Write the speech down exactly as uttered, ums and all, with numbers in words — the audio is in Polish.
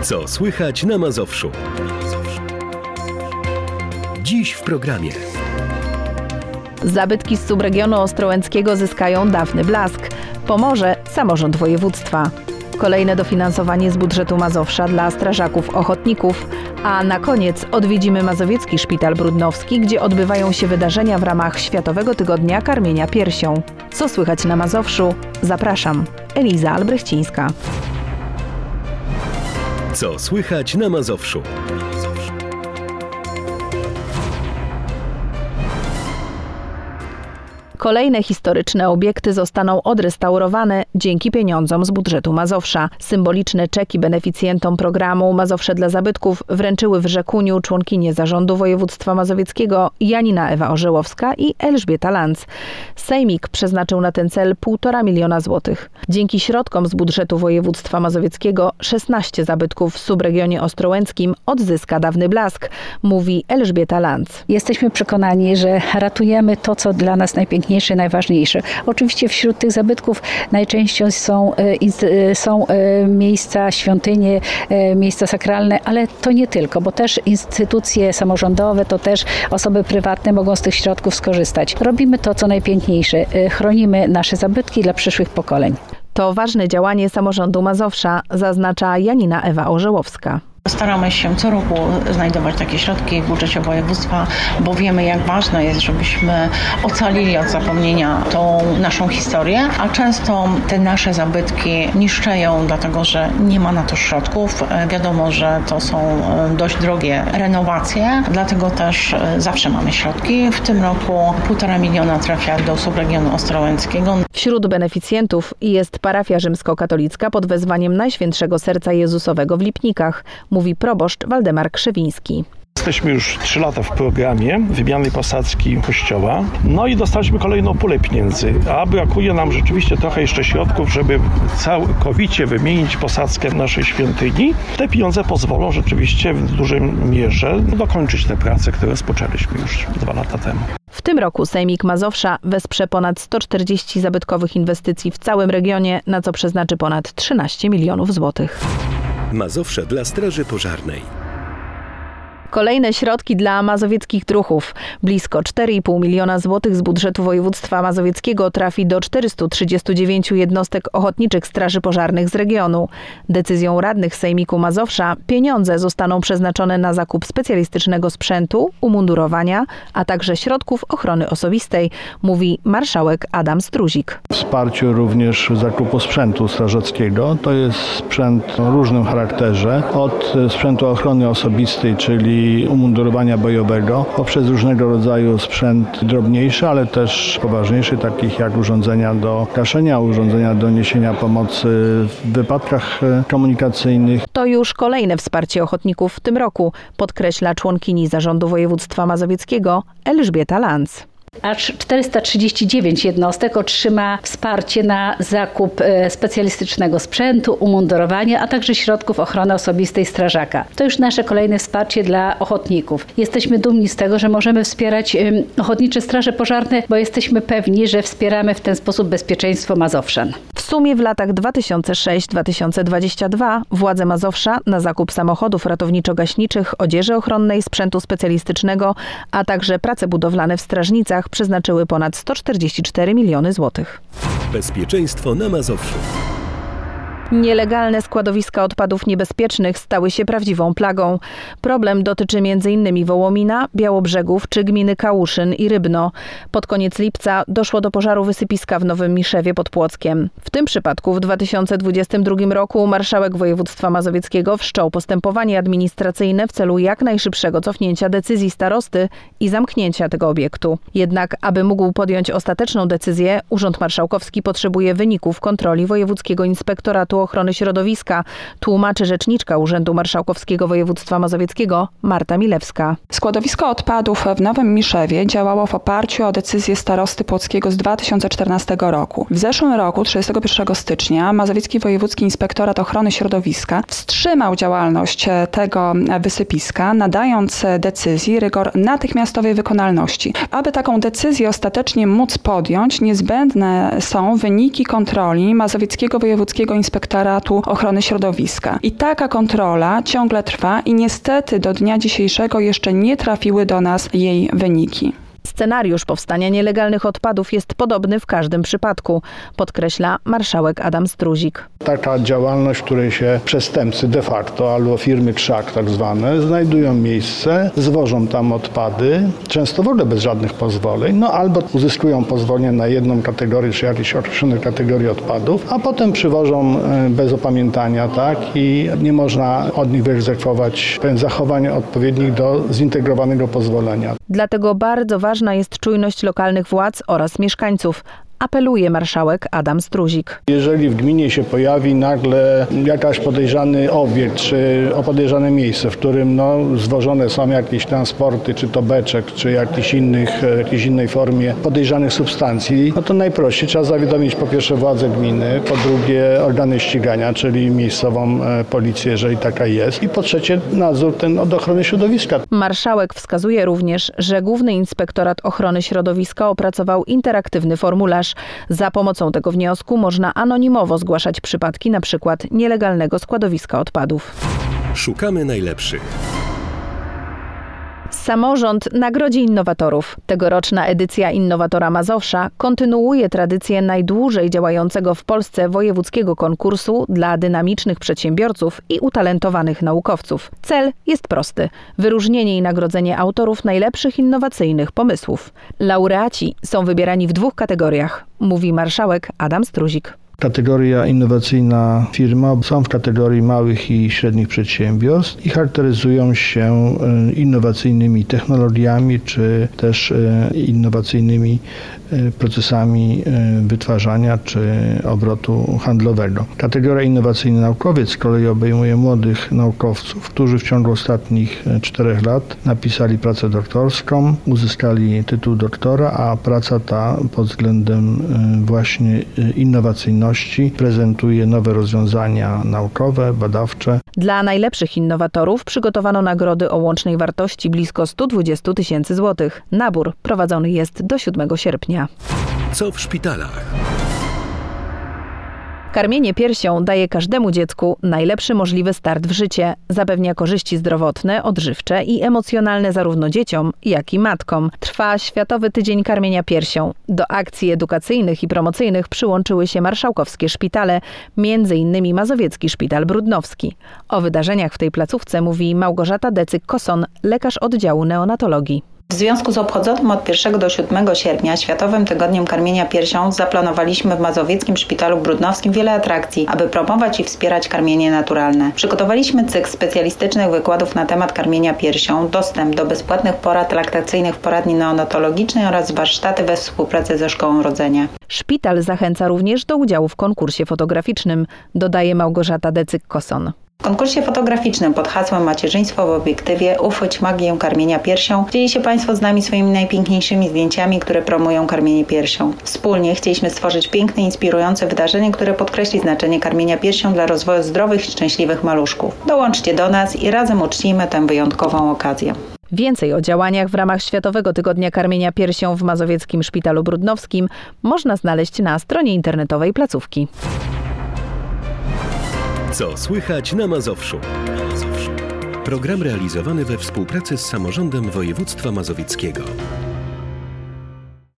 Co słychać na Mazowszu? Dziś w programie. Zabytki z subregionu ostrołęckiego zyskają dawny blask. Pomoże samorząd województwa. Kolejne dofinansowanie z budżetu Mazowsza dla strażaków ochotników. A na koniec odwiedzimy Mazowiecki Szpital Brudnowski, gdzie odbywają się wydarzenia w ramach Światowego Tygodnia Karmienia Piersią. Co słychać na Mazowszu? Zapraszam. Eliza Albrechcińska. Co słychać na Mazowszu? Kolejne historyczne obiekty zostaną odrestaurowane dzięki pieniądzom z budżetu Mazowsza. Symboliczne czeki beneficjentom programu Mazowsze dla zabytków wręczyły w Rzekuniu członkinie Zarządu Województwa Mazowieckiego Janina Ewa Orzełowska i Elżbieta Lanz. Sejmik przeznaczył na ten cel półtora miliona złotych. Dzięki środkom z budżetu województwa mazowieckiego szesnaście zabytków w subregionie ostrołęckim odzyska dawny blask, mówi Elżbieta Lanz. Jesteśmy przekonani, że ratujemy to, co dla nas najpiękniejsze, najważniejsze. Oczywiście wśród tych zabytków najczęściej są, są miejsca, świątynie, miejsca sakralne, ale to nie tylko, bo też instytucje samorządowe, to też osoby prywatne mogą z tych środków skorzystać. Robimy to, co najpiękniejsze. Chronimy nasze zabytki dla przyszłych pokoleń. To ważne działanie samorządu Mazowsza, zaznacza Janina Ewa Orzełowska. Staramy się co roku znajdować takie środki w budżecie województwa, bo wiemy, jak ważne jest, żebyśmy ocalili od zapomnienia tą naszą historię, a często te nasze zabytki niszczeją, dlatego że nie ma na to środków. Wiadomo, że to są dość drogie renowacje, dlatego też zawsze mamy środki. W tym roku półtora miliona trafia do subregionu ostrołęckiego. Wśród beneficjentów jest parafia rzymskokatolicka pod wezwaniem Najświętszego Serca Jezusowego w Lipnikach, mówi proboszcz Waldemar Krzewiński. Jesteśmy już trzy lata w programie wymiany posadzki kościoła, no i dostaliśmy kolejną pulę pieniędzy, a brakuje nam rzeczywiście trochę jeszcze środków, żeby całkowicie wymienić posadzkę w naszej świątyni. Te pieniądze pozwolą rzeczywiście w dużej mierze dokończyć te prace, które rozpoczęliśmy już dwa lata temu. W tym roku Sejmik Mazowsza wesprze ponad sto czterdzieści zabytkowych inwestycji w całym regionie, na co przeznaczy ponad trzynaście milionów złotych. Mazowsze dla Straży Pożarnej. Kolejne środki dla mazowieckich druhów. Blisko cztery i pół miliona złotych z budżetu województwa mazowieckiego trafi do czterystu trzydziestu dziewięciu jednostek ochotniczych straży pożarnych z regionu. Decyzją radnych Sejmiku Mazowsza pieniądze zostaną przeznaczone na zakup specjalistycznego sprzętu, umundurowania, a także środków ochrony osobistej, mówi marszałek Adam Struzik. Wsparciu również zakupu sprzętu strażackiego. To jest sprzęt o różnym charakterze. Od sprzętu ochrony osobistej, czyli umundurowania bojowego, poprzez różnego rodzaju sprzęt drobniejszy, ale też poważniejszy, takich jak urządzenia do gaszenia, urządzenia do niesienia pomocy w wypadkach komunikacyjnych. To już kolejne wsparcie ochotników w tym roku, podkreśla członkini Zarządu Województwa Mazowieckiego Elżbieta Lanz. Aż czterysta trzydzieści dziewięć jednostek otrzyma wsparcie na zakup specjalistycznego sprzętu, umundurowania, a także środków ochrony osobistej strażaka. To już nasze kolejne wsparcie dla ochotników. Jesteśmy dumni z tego, że możemy wspierać ochotnicze straże pożarne, bo jesteśmy pewni, że wspieramy w ten sposób bezpieczeństwo Mazowszan. W sumie w latach dwa tysiące szóstym do dwa tysiące dwudziestego drugiego władze Mazowsza na zakup samochodów ratowniczo-gaśniczych, odzieży ochronnej, sprzętu specjalistycznego, a także prace budowlane w strażnicach przeznaczyły ponad sto czterdzieści cztery miliony złotych. Bezpieczeństwo na Mazowszu. Nielegalne składowiska odpadów niebezpiecznych stały się prawdziwą plagą. Problem dotyczy między innymi Wołomina, Białobrzegów czy gminy Kałuszyn i Rybno. Pod koniec lipca doszło do pożaru wysypiska w Nowym Miszewie pod Płockiem. W tym przypadku w dwa tysiące dwudziestym drugim roku marszałek województwa mazowieckiego wszczął postępowanie administracyjne w celu jak najszybszego cofnięcia decyzji starosty i zamknięcia tego obiektu. Jednak aby mógł podjąć ostateczną decyzję, Urząd Marszałkowski potrzebuje wyników kontroli Wojewódzkiego Inspektoratu Ochrony Środowiska, tłumaczy rzeczniczka Urzędu Marszałkowskiego Województwa Mazowieckiego Marta Milewska. Składowisko odpadów w Nowym Miszewie działało w oparciu o decyzję starosty płockiego z dwa tysiące czternastego roku. W zeszłym roku, trzydziestego pierwszego stycznia, Mazowiecki Wojewódzki Inspektorat Ochrony Środowiska wstrzymał działalność tego wysypiska, nadając decyzji rygor natychmiastowej wykonalności. Aby taką decyzję ostatecznie móc podjąć, niezbędne są wyniki kontroli Mazowieckiego Wojewódzkiego Inspektoratu Inspektoratu Ochrony Środowiska. I taka kontrola ciągle trwa i niestety do dnia dzisiejszego jeszcze nie trafiły do nas jej wyniki. Scenariusz powstania nielegalnych odpadów jest podobny w każdym przypadku, podkreśla marszałek Adam Struzik. Taka działalność, w której się przestępcy de facto albo firmy krzak tak zwane znajdują miejsce, zwożą tam odpady, często w ogóle bez żadnych pozwoleń, no albo uzyskują pozwolenie na jedną kategorię czy jakieś określone kategorie odpadów, a potem przywożą bez opamiętania, tak, i nie można od nich wyegzekwować zachowań odpowiednich do zintegrowanego pozwolenia. Dlatego bardzo ważna jest czujność lokalnych władz oraz mieszkańców, apeluje marszałek Adam Struzik. Jeżeli w gminie się pojawi nagle jakaś podejrzany obiekt, czy podejrzane miejsce, w którym no, zwożone są jakieś transporty, czy to beczek, czy jakichś innych, jakiejś innej formie podejrzanych substancji, no to najprościej trzeba zawiadomić po pierwsze władze gminy, po drugie organy ścigania, czyli miejscową policję, jeżeli taka jest, i po trzecie nadzór ten od ochrony środowiska. Marszałek wskazuje również, że Główny Inspektorat Ochrony Środowiska opracował interaktywny formularz. Za pomocą tego wniosku można anonimowo zgłaszać przypadki np. nielegalnego składowiska odpadów. Szukamy najlepszych. Samorząd nagrodzi innowatorów. Tegoroczna edycja Innowatora Mazowsza kontynuuje tradycję najdłużej działającego w Polsce wojewódzkiego konkursu dla dynamicznych przedsiębiorców i utalentowanych naukowców. Cel jest prosty: wyróżnienie i nagrodzenie autorów najlepszych innowacyjnych pomysłów. Laureaci są wybierani w dwóch kategoriach, mówi marszałek Adam Struzik. Kategoria innowacyjna firma są w kategorii małych i średnich przedsiębiorstw i charakteryzują się innowacyjnymi technologiami czy też innowacyjnymi procesami wytwarzania czy obrotu handlowego. Kategoria innowacyjny naukowiec z kolei obejmuje młodych naukowców, którzy w ciągu ostatnich czterech lat napisali pracę doktorską, uzyskali tytuł doktora, a praca ta pod względem właśnie innowacyjności prezentuje nowe rozwiązania naukowe, badawcze. Dla najlepszych innowatorów przygotowano nagrody o łącznej wartości blisko sto dwadzieścia tysięcy złotych. Nabór prowadzony jest do siódmego sierpnia. Co w szpitalach? Karmienie piersią daje każdemu dziecku najlepszy możliwy start w życie. Zapewnia korzyści zdrowotne, odżywcze i emocjonalne zarówno dzieciom, jak i matkom. Trwa Światowy Tydzień Karmienia Piersią. Do akcji edukacyjnych i promocyjnych przyłączyły się marszałkowskie szpitale, między innymi Mazowiecki Szpital Brudnowski. O wydarzeniach w tej placówce mówi Małgorzata Decyk-Koson, lekarz oddziału neonatologii. W związku z obchodzonym od pierwszego do siódmego sierpnia Światowym Tygodniem Karmienia Piersią zaplanowaliśmy w Mazowieckim Szpitalu Brudnowskim wiele atrakcji, aby promować i wspierać karmienie naturalne. Przygotowaliśmy cykl specjalistycznych wykładów na temat karmienia piersią, dostęp do bezpłatnych porad laktacyjnych w poradni neonatologicznej oraz warsztaty we współpracy ze Szkołą Rodzenia. Szpital zachęca również do udziału w konkursie fotograficznym, dodaje Małgorzata Decyk-Koson. W konkursie fotograficznym pod hasłem Macierzyństwo w obiektywie uchwyć magię karmienia piersią dzieli się Państwo z nami swoimi najpiękniejszymi zdjęciami, które promują karmienie piersią. Wspólnie chcieliśmy stworzyć piękne, inspirujące wydarzenie, które podkreśli znaczenie karmienia piersią dla rozwoju zdrowych i szczęśliwych maluszków. Dołączcie do nas i razem uczcijmy tę wyjątkową okazję. Więcej o działaniach w ramach Światowego Tygodnia Karmienia Piersią w Mazowieckim Szpitalu Brudnowskim można znaleźć na stronie internetowej placówki. Co słychać na Mazowszu? Program realizowany we współpracy z Samorządem Województwa Mazowieckiego.